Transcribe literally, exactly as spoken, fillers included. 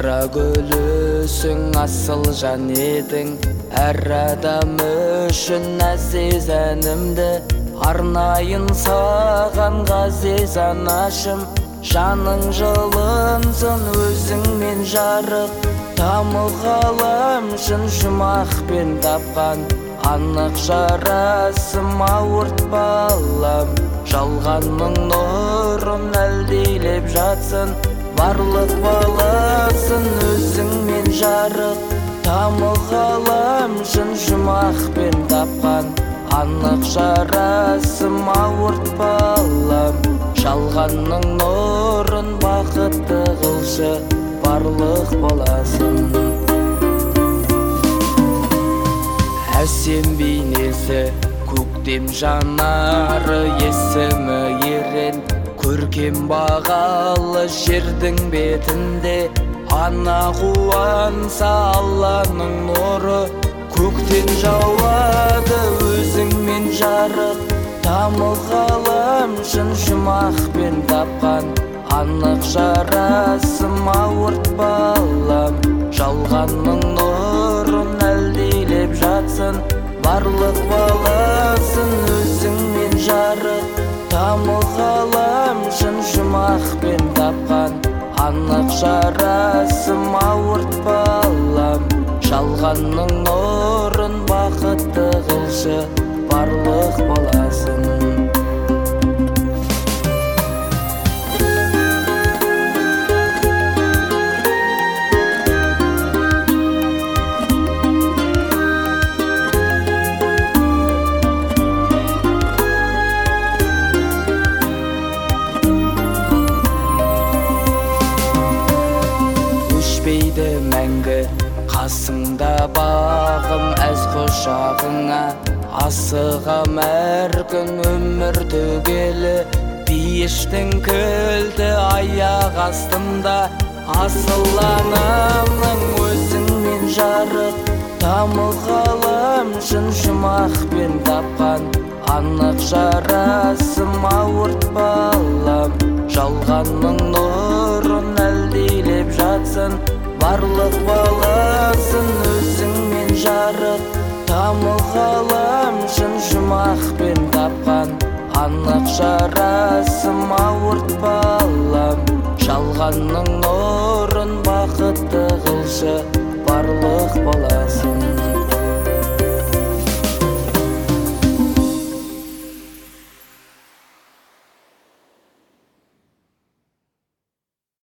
Қара гүлісің асыл жан едің, әр адам үшін әзиз әнімді арнайын саған ғазиз анашым. Жаның жылынсын өзіңмен жарық, тамық ғаламшын жұмақпен тапқан. Анық жарасым ауырт балам, жалғанның нұрын әлдейлеп жатсын. Барлық баласын өзіңмен жарық, тамық ғаламшын жұмақпен тапқан. Анық жарасым ауырт балам, жалғанның нұрын бақытты қылшы барлық баласын. Әсем бейнесі, көктем жанары, есімі ерен, көркем бағалы жердің бетінде. Ана қуанса Алланың нұры, көктен жауады өзіңмен жарық. Тамық ғаламшын жұмақпен тапқан. Анық жарасым ауырт балам, жалғанның нұрын әлдейлеп жатсын. Барлық баласын өзіңмен жарық, тамық ғаламшын жұмақпен тапқан. Анық жарасым ауырт балам, жалғанның нұрын бақытты қылшы барлық баласын. Өшпейді мәңгі қасыңда бағым, әз құшағыңа асығам әр күн өмір түгелі. Пейіштің кілті аяқ астымда, асыл анамның өзіңмен жарық. Тамық ғаламшын жұмақпен тапқан. Анық жарасым ауырт балам, жалғанның нұрын әлдейлеп жатсын. Барлық баласын өзіңмен жарық, тамық ғаламшын жұмақпен тапқан. Анық жарасым ауырт балам, жалғанның нұрын бақытты қылшы барлық баласын.